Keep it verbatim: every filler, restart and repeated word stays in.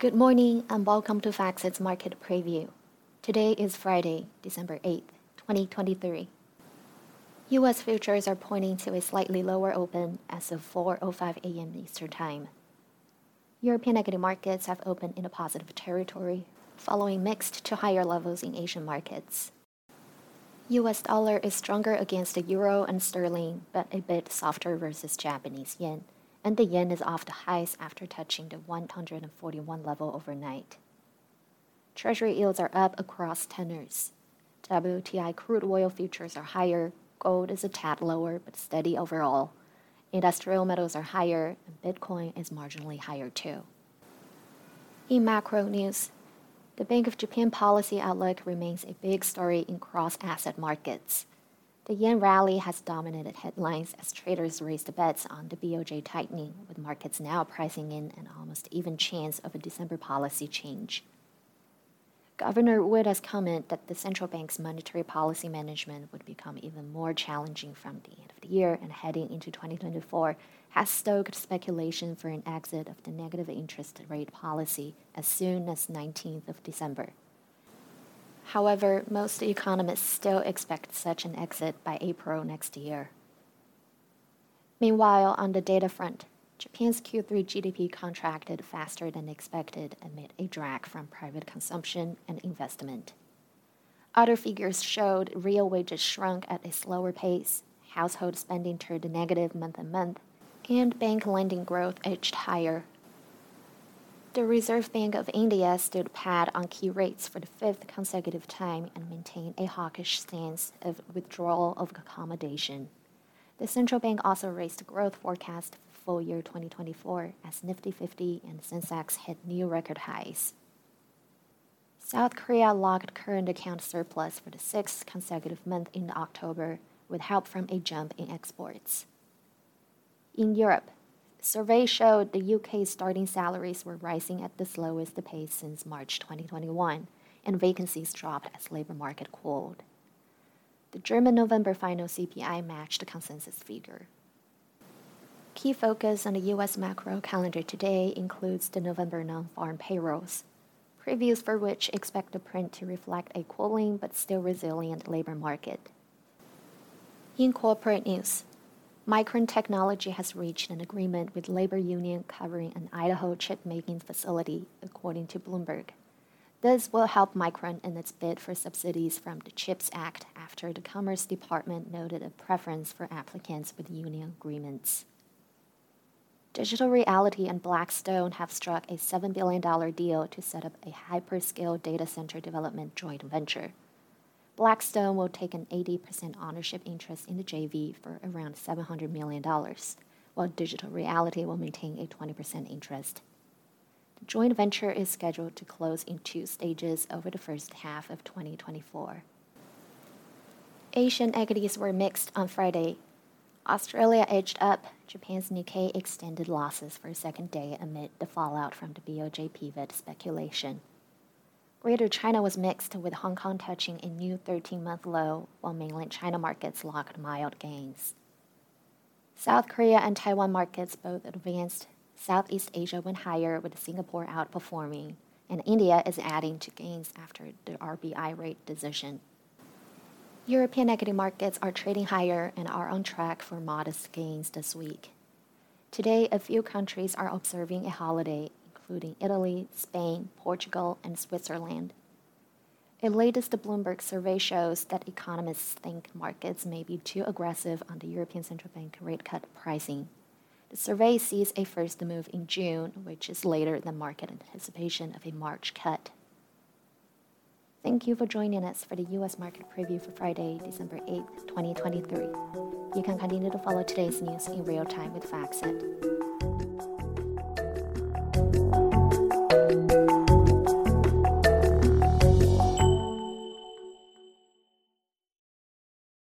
Good morning and welcome to FactSet's Market Preview. Today is Friday, December eighth, twenty twenty-three. U S futures are pointing to a slightly lower open as of four oh five a.m. Eastern Time. European equity markets have opened in a positive territory, following mixed to higher levels in Asian markets. U S dollar is stronger against the euro and sterling, but a bit softer versus Japanese yen, and the yen is off the highs after touching the one hundred forty-one level overnight. Treasury yields are up across tenors. W T I crude oil futures are higher, gold is a tad lower but steady overall. Industrial metals are higher, and Bitcoin is marginally higher too. In macro news, the Bank of Japan policy outlook remains a big story in cross-asset markets. The yen rally has dominated headlines as traders raised bets on the B O J tightening, with markets now pricing in an almost even chance of a December policy change. Governor Wood has commented that the central bank's monetary policy management would become even more challenging from the end of the year and heading into twenty twenty-four, has stoked speculation for an exit of the negative interest rate policy as soon as nineteenth of December. However, most economists still expect such an exit by April next year. Meanwhile, on the data front, Japan's Q three G D P contracted faster than expected amid a drag from private consumption and investment. Other figures showed real wages shrunk at a slower pace, household spending turned negative month-on-month, and bank lending growth edged higher. The Reserve Bank of India stood pat on key rates for the fifth consecutive time and maintained a hawkish stance of withdrawal of accommodation. The central bank also raised the growth forecast for full year twenty twenty-four as Nifty fifty and Sensex hit new record highs. South Korea logged current account surplus for the sixth consecutive month in October, with help from a jump in exports. In Europe, surveys showed the U K's starting salaries were rising at the slowest pace since March twenty twenty-one, and vacancies dropped as labor market cooled. The German November final C P I matched the consensus figure. Key focus on the U S macro calendar today includes the November non-farm payrolls, previews for which expect the print to reflect a cooling but still resilient labor market. In corporate news, Micron Technology has reached an agreement with labor union covering an Idaho chip-making facility, according to Bloomberg. This will help Micron in its bid for subsidies from the CHIPS Act after the Commerce Department noted a preference for applicants with union agreements. Digital Realty and Blackstone have struck a seven billion dollars deal to set up a hyperscale data center development joint venture. Blackstone will take an eighty percent ownership interest in the J V for around seven hundred million dollars, while Digital Realty will maintain a twenty percent interest. The joint venture is scheduled to close in two stages over the first half of twenty twenty-four. Asian equities were mixed on Friday. Australia edged up. Japan's Nikkei extended losses for a second day amid the fallout from the B O J pivot speculation. Greater China was mixed, with Hong Kong touching a new thirteen-month low, while mainland China markets logged mild gains. South Korea and Taiwan markets both advanced. Southeast Asia went higher, with Singapore outperforming, and India is adding to gains after the R B I rate decision. European equity markets are trading higher and are on track for modest gains this week. Today, a few countries are observing a holiday, including Italy, Spain, Portugal, and Switzerland. A latest Bloomberg survey shows that economists think markets may be too aggressive on the European Central Bank rate cut pricing. The survey sees a first move in June, which is later than market anticipation of a March cut. Thank you for joining us for the U S Market Preview for Friday, December eighth, twenty twenty-three. You can continue to follow today's news in real time with FactSet.